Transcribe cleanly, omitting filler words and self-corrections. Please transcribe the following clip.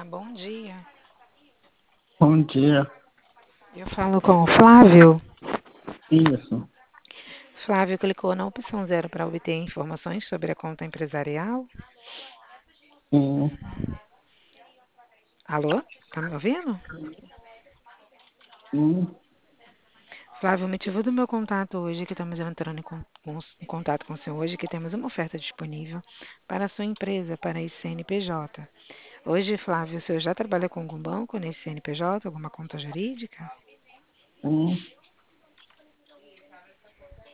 bom dia. Bom dia. Eu falo com o Flávio. Isso. Flávio clicou na opção zero para obter informações sobre a conta empresarial. Sim. Alô? Tá me ouvindo? Sim. Flávio, o motivo do meu contato hoje, que estamos entrando em contato com o senhor hoje, que temos uma oferta disponível para a sua empresa, para esse CNPJ. Hoje, Flávio, o senhor já trabalha com algum banco nesse CNPJ, alguma conta jurídica? Sim.